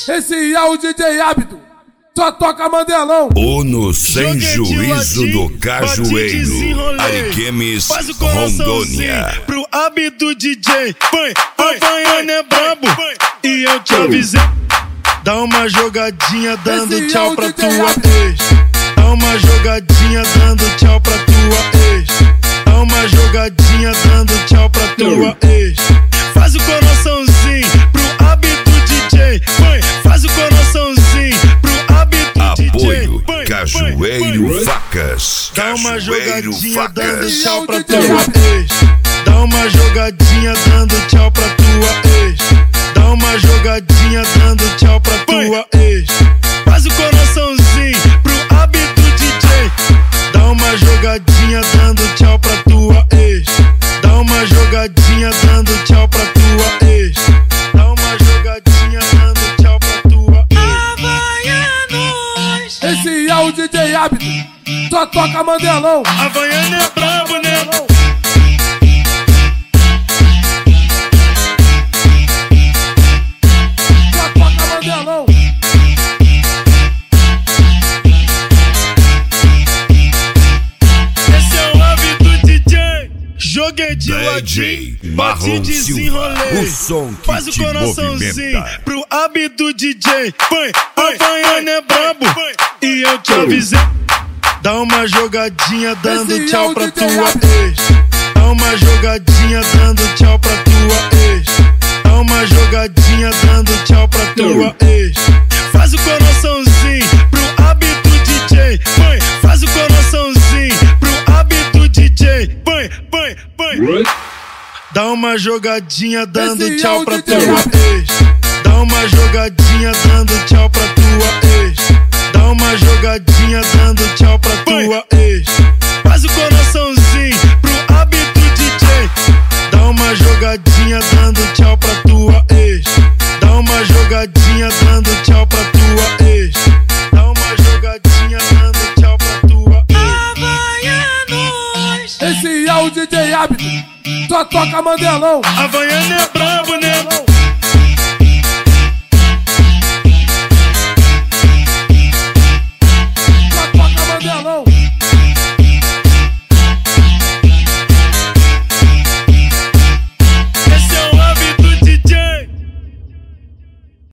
Esse é o DJ Hábito, só toca Mandelão. Uno sem juízo do Cajueiro, Ariquemes, Rondônia. Pro Hábito DJ, põe, Havaiana é brabo, e eu te avisei. Dá uma jogadinha dando tchau pra tua ex. Dá uma jogadinha dando tchau pra tua ex. Dá uma jogadinha dando tchau pra tua ex. Faz o coraçãozinho pro Hábito DJ, põe. Faz o coraçãozinho pro Hábito Apoio DJ, põe. Cajueiro Facas. Dá uma Cajueiro jogadinha dando Facas. tchau pra tua ex. Dá uma jogadinha dando tchau pra tua ex. Dá uma jogadinha dando tchau pra tua ex. Faz o coraçãozinho pro Hábito DJ. Dá uma jogadinha dando tchau pra tua ex. Dá uma jogadinha dando tchau pra tua ex. Dá uma jogadinha dando tchau pra tua ex. Esse é o DJ Hábito, só toca Mandelão. Havaiana é brabo, né? Só toca Mandelão. Esse é o Hábito DJ. Joguei de DJ ladinho, Marlon bati Silva, desenrolei. o som que Faz o te coraçãozinho movimenta. pro Hábito DJ, põe, Havaiana é brabo, e eu te avisei. Dá uma jogadinha dando Esse é tchau o pra DJ tua Hábito. ex. Dá uma jogadinha dando tchau pra tua ex. Dá uma jogadinha dando tchau pra tua ex. Faz o coraçãozinho pro Hábito DJ, põe. Faz o coraçãozinho pro Hábito DJ, põe. Dá uma jogadinha dando Esse é tchau o pra DJ tua Hábito. ex. Dá uma jogadinha dando tchau pra tua ex. Dá uma jogadinha dando tchau pra tua ex. Faz o coraçãozinho pro Hábito DJ. Dá uma jogadinha dando tchau pra tua ex. Dá uma jogadinha dando tchau pra tua ex. Dá uma jogadinha dando tchau pra tua ex. Esse é o DJ Hábito, só toca Mandelão. Havaiana é brabo, né?